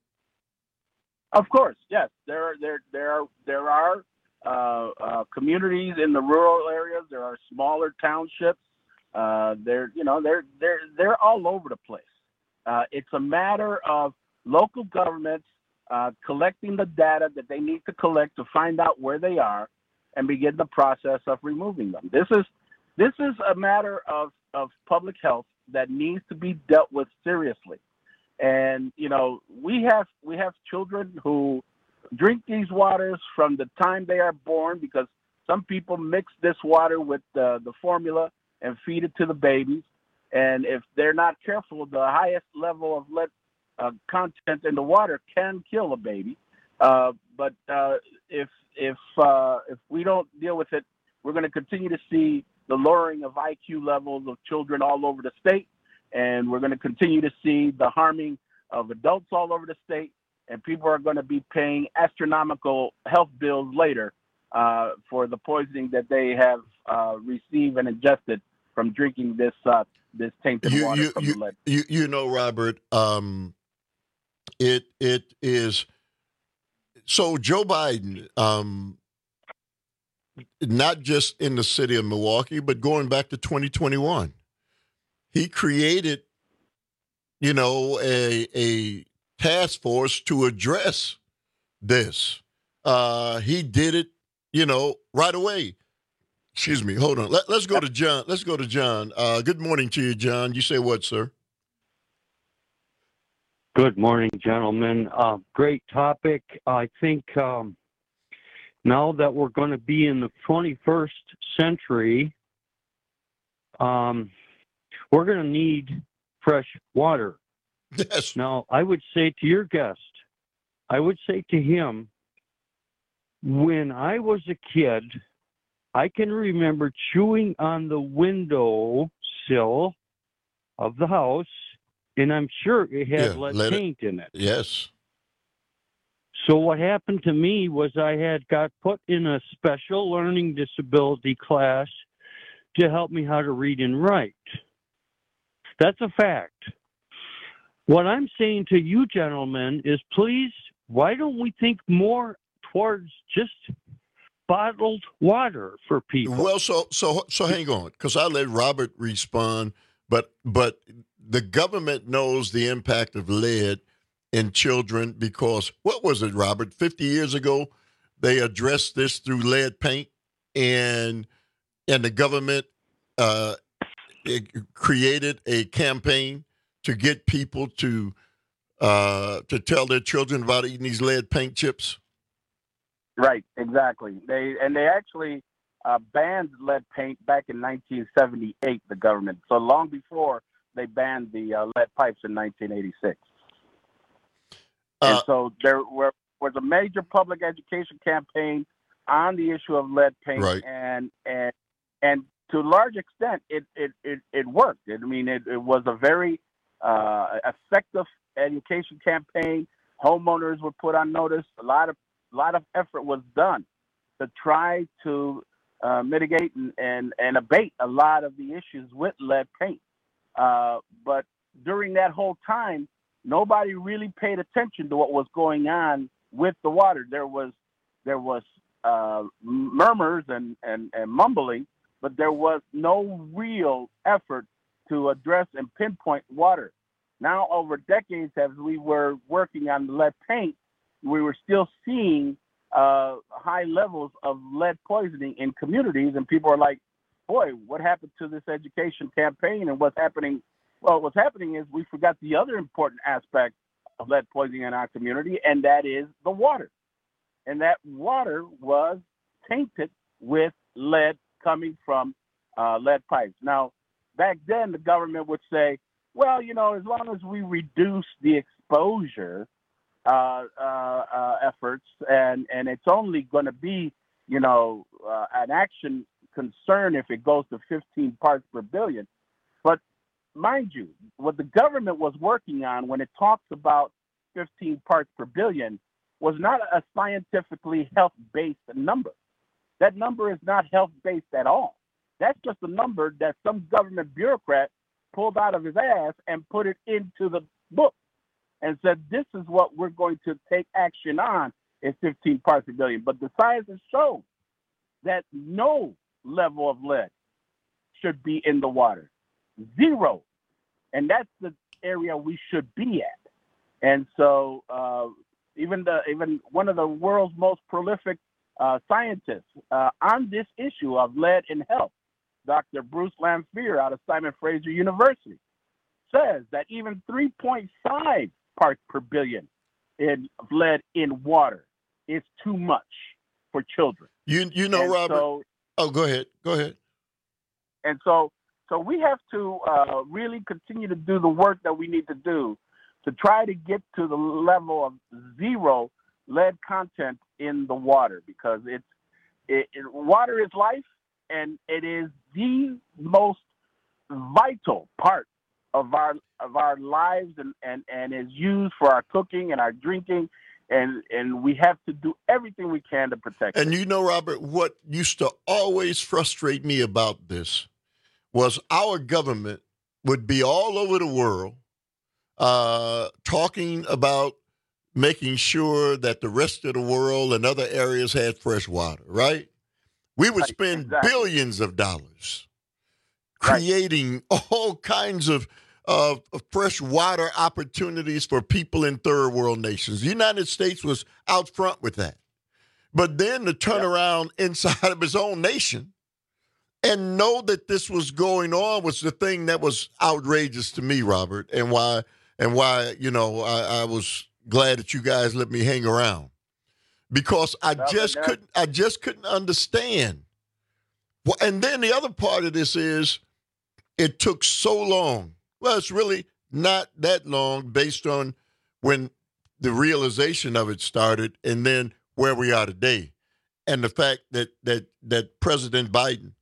Of course, yes. There are there there are there are uh, uh, communities in the rural areas. There are smaller townships. Uh, they're you know they're they're they're all over the place. Uh, it's a matter of local governments uh, collecting the data that they need to collect to find out where they are and begin the process of removing them. This is this is a matter of, of public health that needs to be dealt with seriously. And you know we have we have children who drink these waters from the time they are born, because some people mix this water with the, the formula and feed it to the babies. And if they're not careful, the highest level of lead uh, content in the water can kill a baby. Uh, but uh, if if uh, if we don't deal with it, we're going to continue to see the lowering of I Q levels of children all over the state, and we're going to continue to see the harming of adults all over the state. And people are going to be paying astronomical health bills later uh, for the poisoning that they have uh, received and ingested from drinking this uh, this tainted
You,
water
you,
from
you,
the lead.
you, you know, Robert, um, it it is. So Joe Biden, um, not just in the city of Milwaukee, but going back to twenty twenty-one, he created, you know, a a task force to address this. Uh, he did it, you know, right away. Excuse me. Hold on. Let, let's go to John. Let's go to John. Uh, good morning to you, John. You say what, sir?
Good morning, gentlemen. Uh, great topic. I think um, now that we're going to be in the twenty-first century, um, we're going to need fresh water.
Yes.
Now, I would say to your guest, I would say to him, when I was a kid, I can remember chewing on the window sill of the house, and I'm sure it had
Yeah,
lead
let it-
paint in it.
Yes.
So what happened to me was I had got put in a special learning disability class to help me how to read and write. That's a fact. What I'm saying to you gentlemen is, please, why don't we think more towards just bottled water for people?
Well, so so so hang on, because I let Robert respond, but but the government knows the impact of lead in children because what was it, Robert? Fifty years ago, they addressed this through lead paint, and and the government uh, it created a campaign to get people to uh, to tell their children about eating these lead paint chips.
Right, exactly. They and they actually uh, banned lead paint back in nineteen seventy-eight. The government, so long before they banned the uh, lead pipes in nineteen eighty-six.
Uh,
and so there were, was a major public education campaign on the issue of lead paint,
Right.
and and and to a large extent, it it it, it worked. I mean, it, it was a very uh, effective education campaign. Homeowners were put on notice. A lot of a lot of effort was done to try to uh, mitigate and, and, and abate a lot of the issues with lead paint. Uh, but during that whole time, nobody really paid attention to what was going on with the water. There was there was uh, murmurs and, and, and mumbling, but there was no real effort to address and pinpoint water. Now, over decades, as we were working on lead paint, we were still seeing uh, high levels of lead poisoning in communities, and people are like, boy, what happened to this education campaign and what's happening? Well, what's happening is we forgot the other important aspect of lead poisoning in our community, and that is the water. And that water was tainted with lead coming from uh, lead pipes. Now, back then, the government would say, well, you know, as long as we reduce the exposure uh, uh, uh, efforts, and, and it's only going to be, you know, uh, an action concern if it goes to fifteen parts per billion. But mind you, what the government was working on when it talks about fifteen parts per billion was not a scientifically health-based number. That number is not health-based at all. That's just a number that some government bureaucrat pulled out of his ass and put it into the book and said, this is what we're going to take action on, is fifteen parts per billion. But the science has shown that no level of lead should be in the water. Zero. And that's the area we should be at. And so uh, even the even one of the world's most prolific uh, scientists uh, on this issue of lead in health, Doctor Bruce Lanphier out of Simon Fraser University, says that even three point five parts per billion in lead in water is too much for children.
You you know, and Robert. So, oh, go ahead. Go ahead.
And so so we have to uh, really continue to do the work that we need to do to try to get to the level of zero lead content in the water, because it's it, it, water is life, and it is the most vital part of our of our lives, and, and, and is used for our cooking and our drinking, and and we have to do everything we can to protect it.
And you know, Robert, what used to always frustrate me about this was our government would be all over the world uh, talking about making sure that the rest of the world and other areas had fresh water, right? We would spend exactly. billions of dollars creating right. all kinds of, of, of fresh water opportunities for people in third world nations. The United States was out front with that. But then to turn yep. around inside of his own nation and know that this was going on was the thing that was outrageous to me, Robert, and why, and why you know, I, I was glad that you guys let me hang around. Because I no, just no. couldn't, I just couldn't understand. Well, and then the other part of this is, it took so long. Well, it's really not that long based on when the realization of it started, and then where we are today, and the fact that that that President Biden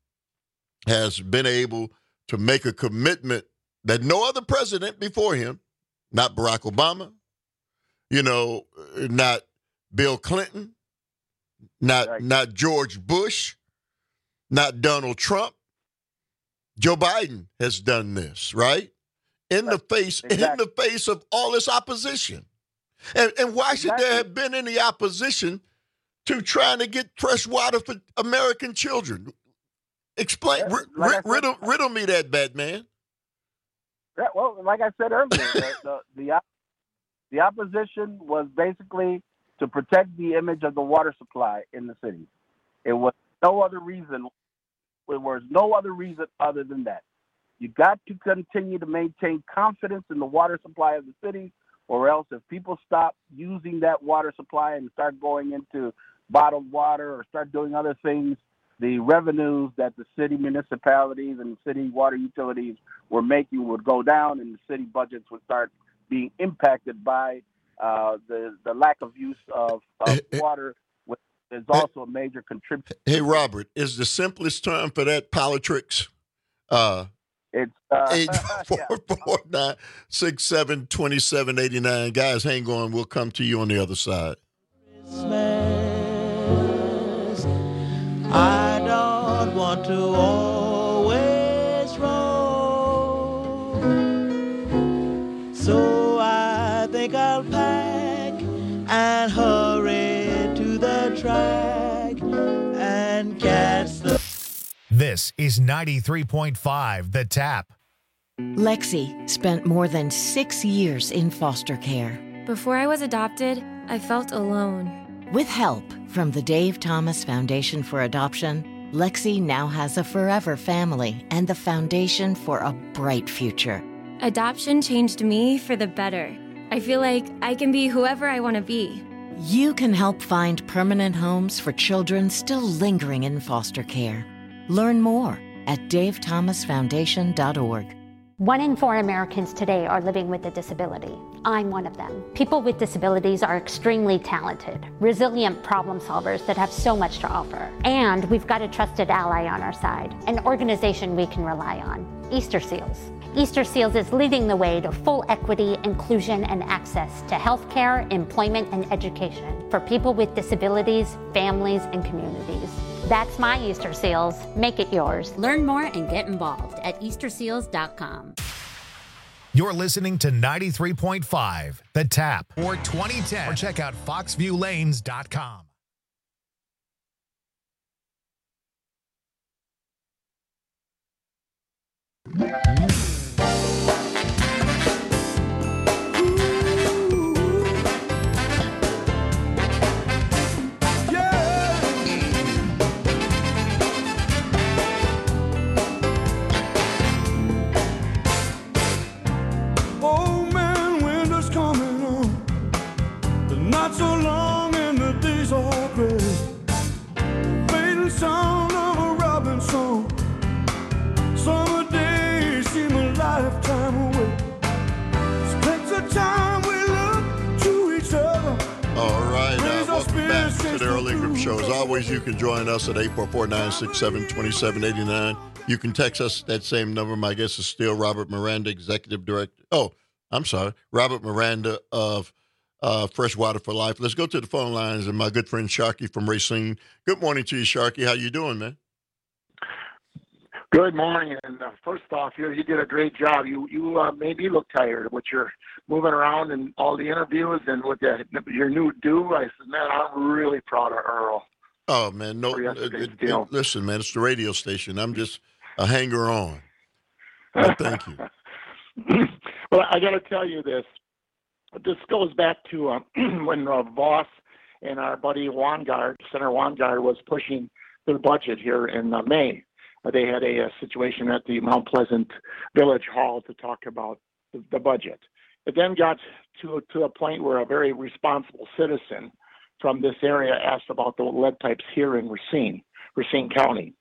has been able to make a commitment that no other president before him, not Barack Obama, you know, not Bill Clinton, not right. not George Bush, not Donald Trump. Joe Biden has done this, right? In right. the face, exactly. in the face of all this opposition. And, and why should exactly. there have been any opposition to trying to get fresh water for American children? Explain, yeah, like r- riddle, said, riddle me that, Batman.
Yeah, well, like I said earlier, the, the, the the opposition was basically to protect the image of the water supply in the city. It was no other reason. There was no other reason other than that. You got to continue to maintain confidence in the water supply of the city, or else if people stop using that water supply and start going into bottled water or start doing other things, the revenues that the city municipalities and city water utilities were making would go down, and the city budgets would start being impacted by uh, the the lack of use of, of water, which is also a major contributor.
Hey, Robert, is the simplest term for that politics? Uh,
it's uh,
eight four four nine six seven two seven eight nine. Guys, hang on. We'll come to you on the other side.
I don't want to always roam, so I think I'll pack and hurry to the track and catch the...
This is ninety-three point five The Tap.
Lexi spent more than six years in foster care.
Before I was adopted, I felt alone.
With help from the Dave Thomas Foundation for Adoption, Lexi now has a forever family and the foundation for a bright future.
Adoption changed me for the better. I feel like I can be whoever I want to be.
You can help find permanent homes for children still lingering in foster care. Learn more at dave thomas foundation dot org.
One in four Americans today are living with a disability. I'm one of them. People with disabilities are extremely talented, resilient problem solvers that have so much to offer. And we've got a trusted ally on our side, an organization we can rely on, Easter Seals. Easter Seals is leading the way to full equity, inclusion, and access to healthcare, employment, and education for people with disabilities, families, and communities. That's my Easter Seals. Make it yours.
Learn more and get involved at easter seals dot com.
You're listening to ninety-three point five The Tap for twenty ten, or check out fox view lanes dot com.
Not so long and the days are gray. The fading sound of a robin song. Summer days seem a lifetime away. Spent the time we look to each other.
All right, uh, welcome back to the Earl Ingram Show. As always, you can join us at eight four four, nine six seven, two seven eight nine. You can text us that same number. My guest is still Robert Miranda, Executive Director. Oh, I'm sorry, Robert Miranda of Uh, Freshwater for Life. Let's go to the phone lines and my good friend Sharky from Racine. Good morning to you, Sharky. How you doing, man?
Good morning. And uh, first off, you you did a great job. You you uh, made me look tired with your moving around and all the interviews and with the, your new do. I said, man, I'm really proud of Earl.
Oh man, no. It, it, it, listen, man, it's the radio station. I'm just a hanger on. Well, thank you.
Well, I got to tell you this. This goes back to uh, when uh, Voss and our buddy Wangard, Senator Wangard, was pushing their budget here in uh, May. Uh, they had a, a situation at the Mount Pleasant Village Hall to talk about the, the budget. It then got to to a point where a very responsible citizen from this area asked about the lead pipes here in Racine, Racine County.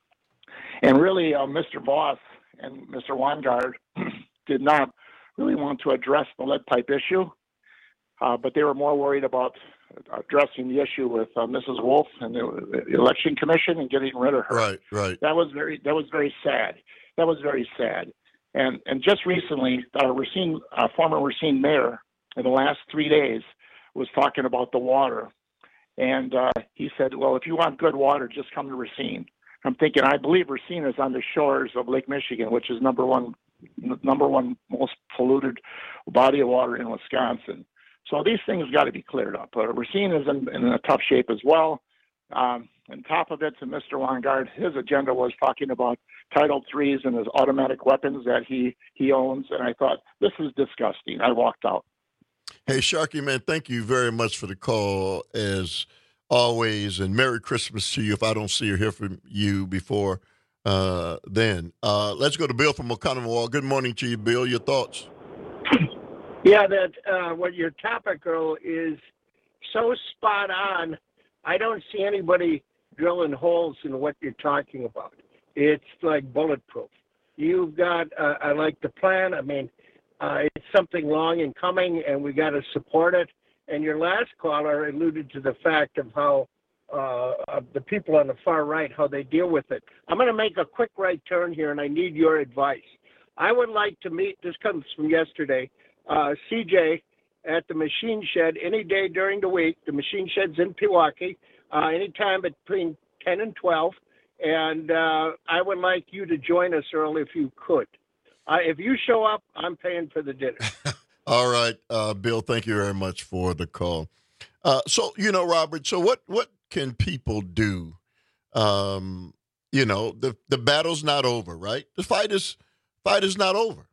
And really, uh, Mister Voss and Mister Wangard did not really want to address the lead pipe issue, uh, but they were more worried about addressing the issue with uh, Missus Wolf and the, the election commission and getting rid of her.
Right, right.
That was very that was very sad. That was very sad. And and just recently, our Racine, uh, former Racine mayor, in the last three days, was talking about the water, and uh, he said, "Well, if you want good water, just come to Racine." I'm thinking, I believe Racine is on the shores of Lake Michigan, which is number one. number one most polluted body of water in Wisconsin. So these things got to be cleared up. Uh, Racine is in, in a tough shape as well. Um, on top of it, to Mister Wangard, his agenda was talking about Title threes and his automatic weapons that he, he owns. And I thought, this is disgusting. I walked out.
Hey, Sharky, man, thank you very much for the call, as always. And Merry Christmas to you if I don't see or hear from you before Uh, then uh, let's go to Bill from Oconomowoc. Good morning to you, Bill. Your thoughts?
Yeah, that uh, what your topic, Earl, is so spot on. I don't see anybody drilling holes in what you're talking about. It's like bulletproof. You've got, uh, I like the plan. I mean, uh, it's something long in coming, and we got to support it. And your last caller alluded to the fact of how Uh, of the people on the far right, how they deal with it. I'm going to make a quick right turn here, and I need your advice. I would like to meet, this comes from yesterday, uh, C J at the machine shed any day during the week. The machine shed's in Pewaukee, uh, anytime between ten and twelve. And uh, I would like you to join us, Earl, if you could. Uh, if you show up, I'm paying for the dinner.
All right, uh, Bill, thank you very much for the call. Uh, so, you know, Robert, so what, what can people do? Um, you know, the, the battle's not over, right? The fight is fight is not over.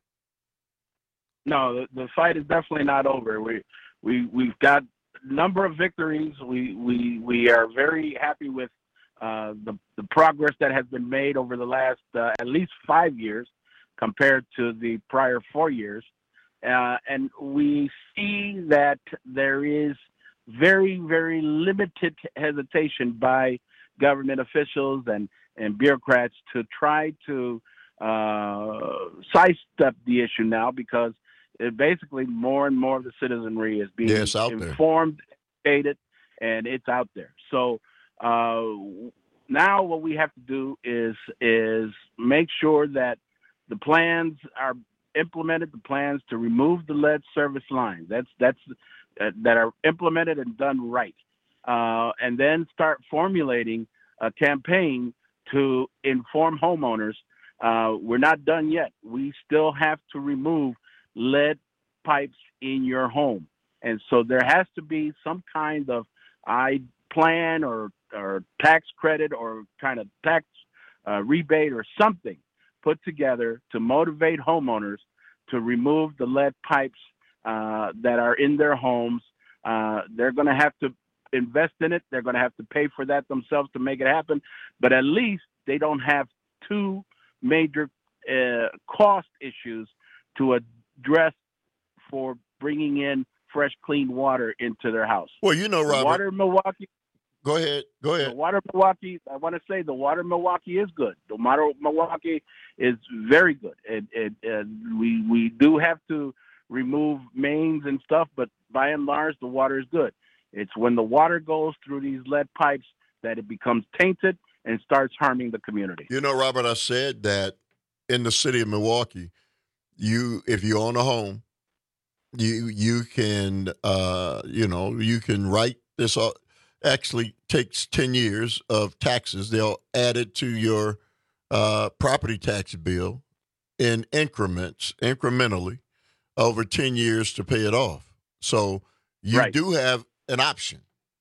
No, the, the fight is definitely not over. We we we've got a number of victories. We we we are very happy with uh, the the progress that has been made over the last uh, at least five years compared to the prior four years. Uh, and we see that there is very, very limited hesitation by government officials and, and bureaucrats to try to uh, sidestep the issue now, because it basically more and more of the citizenry is being
yes,
informed, educated, and it's out there. So uh, now what we have to do is is make sure that the plans are implemented, the plans to remove the lead service lines. That's that's uh, that are implemented and done right, uh, and then start formulating a campaign to inform homeowners. Uh, we're not done yet. We still have to remove lead pipes in your home, and so there has to be some kind of I plan or or tax credit or kind of tax uh, rebate or something put together to motivate homeowners to remove the lead pipes uh, that are in their homes. Uh, they're going to have to invest in it. They're going to have to pay for that themselves to make it happen. But at least they don't have two major uh, cost issues to address for bringing in fresh, clean water into their house.
Well, you know, Robert.
The water in Milwaukee.
Go ahead. Go ahead.
The water in Milwaukee, I want to say the water in Milwaukee is good. The water in Milwaukee is very good. And, and, and we, we do have to remove mains and stuff, but by and large, the water is good. It's when the water goes through these lead pipes that it becomes tainted and starts harming the community.
You know, Robert, I said that in the city of Milwaukee, you, if you own a home, you you can, uh, you know, you can write this. Uh, actually takes ten years of taxes. They'll add it to your uh, property tax bill in increments, incrementally, over ten years to pay it off. So you
right.
do have an option.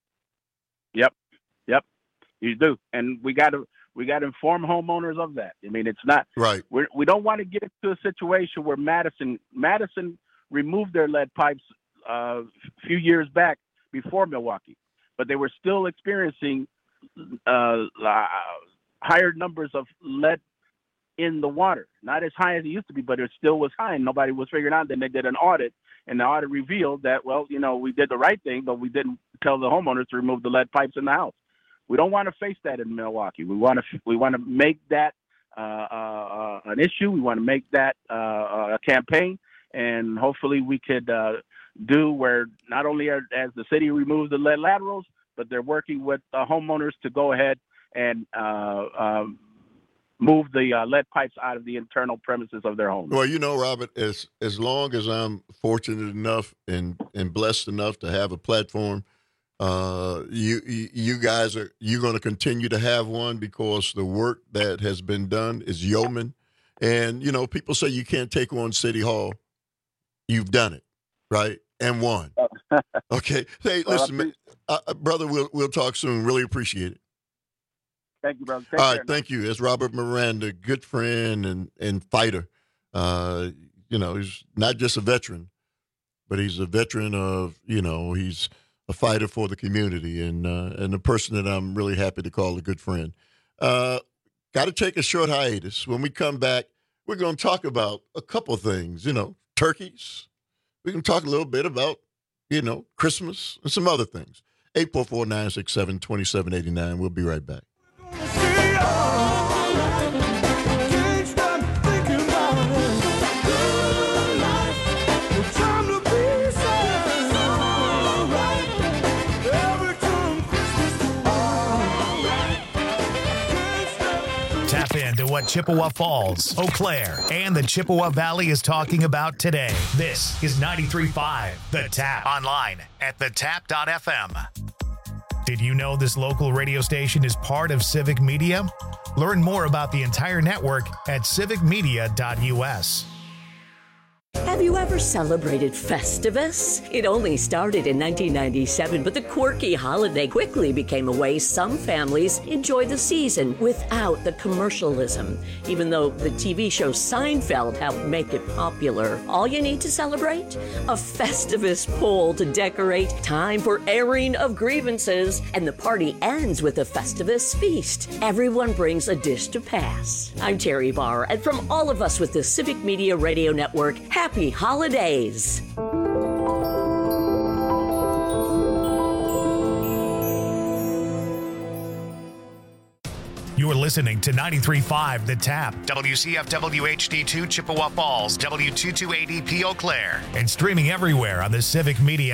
Yep, yep, you do, and we got to we got to inform homeowners of that. I mean, it's not
right.
We're, we don't want to get into a situation where Madison Madison removed their lead pipes uh, a few years back before Milwaukee, but they were still experiencing uh, uh, higher numbers of lead in the water. Not as high as it used to be, but it still was high, and nobody was figuring out. Then they did an audit, and the audit revealed that, well, you know, we did the right thing, but we didn't tell the homeowners to remove the lead pipes in the house. We don't want to face that in Milwaukee. We want to we want to make that uh, uh, an issue. We want to make that uh, a campaign, and hopefully we could uh, do where not only are, as the city removes the lead laterals, but they're working with uh, homeowners to go ahead and uh, um, move the uh, lead pipes out of the internal premises of their homes.
Well, you know, Robert, as as long as I'm fortunate enough and, and blessed enough to have a platform, uh, you you guys are you're going to continue to have one, because the work that has been done is yeoman. And, you know, people say you can't take on City Hall. You've done it, right? And won. Okay. Hey, listen, man, uh, brother, we'll we'll talk soon. Really appreciate it.
Thank you, brother. Take
All
care
right,
now.
thank you. It's Robert Miranda, good friend and, and fighter. Uh, you know, he's not just a veteran, but he's a veteran of, you know, he's a fighter for the community, and uh, and a person that I'm really happy to call a good friend. Uh, got to take a short hiatus. When we come back, we're going to talk about a couple things, you know, turkeys. We can talk a little bit about, you know, Christmas and some other things. eight four four, nine six seven, two seven eight nine. We'll be right back.
Tap into what Chippewa Falls, Eau Claire, and the Chippewa Valley is talking about today. This is ninety-three point five The Tap. Online at the tap dot f m. Did you know this local radio station is part of Civic Media? Learn more about the entire network at civic media dot u s.
Have you ever celebrated Festivus? It only started in nineteen ninety-seven, but the quirky holiday quickly became a way some families enjoy the season without the commercialism. Even though the T V show Seinfeld helped make it popular, all you need to celebrate? A Festivus pole to decorate, time for airing of grievances, and the party ends with a Festivus feast. Everyone brings a dish to pass. I'm Terry Barr, and from all of us with the Civic Media Radio Network, Happy holidays.
You're listening to ninety-three point five The Tap, W C F W H D two Chippewa Falls, W two two eight E P Eau Claire, and streaming everywhere on the Civic Media